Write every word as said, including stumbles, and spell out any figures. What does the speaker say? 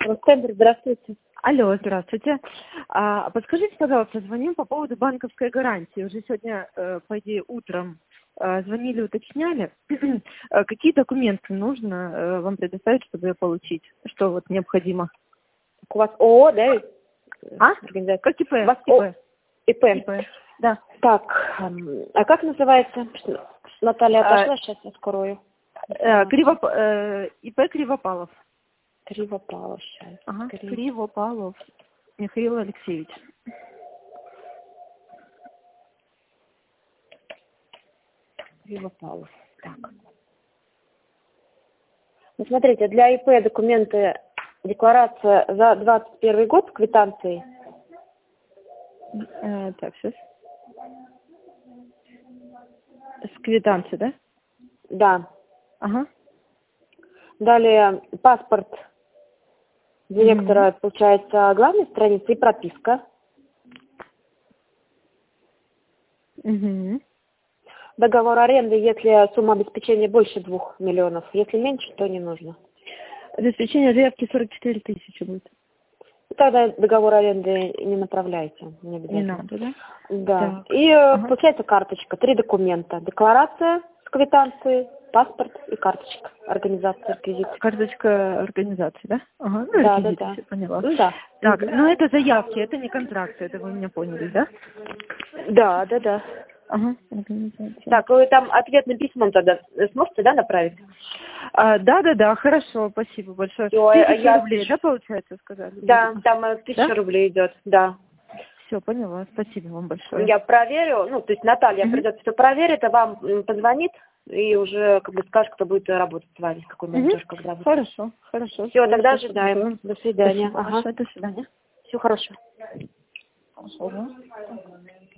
финансовый центр. Здравствуйте. Алло, здравствуйте. А, подскажите, пожалуйста, звоним по поводу банковской гарантии. Уже сегодня, э, по идее, утром э, звонили, уточняли. Э, Какие документы нужно э, вам предоставить, чтобы ее получить? Что вот необходимо? У вас ООО, да? А? Организация. Как ИП? У вас ИП. О- ИП. ИП. Да. Так, эм, а как называется? Наталья А, отошла, сейчас я скрою. э, Кривоп... э, ИП Кривопалов. Кривопалов сейчас. Ага. Крив- Кривопалов Михаил Алексеевич. Кривопалов. Так. Ну, смотрите, для ИП документы, декларация за двадцать первый год с квитанцией. Э, так, сейчас. С квитанцией, да? Да. Ага. Далее паспорт директора, Мгм. получается, главной страницы и прописка. Мгм. Договор аренды, если сумма обеспечения больше двух миллионов. Если меньше, то не нужно. Обеспечение заявки сорок четыре тысячи будет. Тогда договор аренды не направляйте, не Не обязательно. надо, да? Да. Так. И э, Ага. получается карточка, три документа. Декларация с квитанцией, паспорт и карточка. Организация, реквизит. Карточка организации, да? Ага, ну Да, да, реквизиты да. все поняла. Ну да. Так, Мгм. ну это заявки, это не контракты, это вы меня поняли, да? Да, да, да. Ага, организация. Так, вы там ответным письмом тогда сможете, да, направить? А, да, да, да, хорошо, спасибо большое. Всё, а Тысяча я- рублей, да, получается, сказали? Да, там э, тысяча Да? рублей идет, да. Все, поняла, спасибо вам большое. Я проверю, ну, то есть Наталья Мгм. придет, все проверит, а вам м, позвонит и уже как бы скажет, кто будет работать с вами, какой Мгм. менеджер, когда будет. Хорошо, хорошо. Все, всё, тогда спасибо ожидаем. большое. До свидания. Спасибо Ага. большое, до свидания. Всего хорошего. Хорошо, да?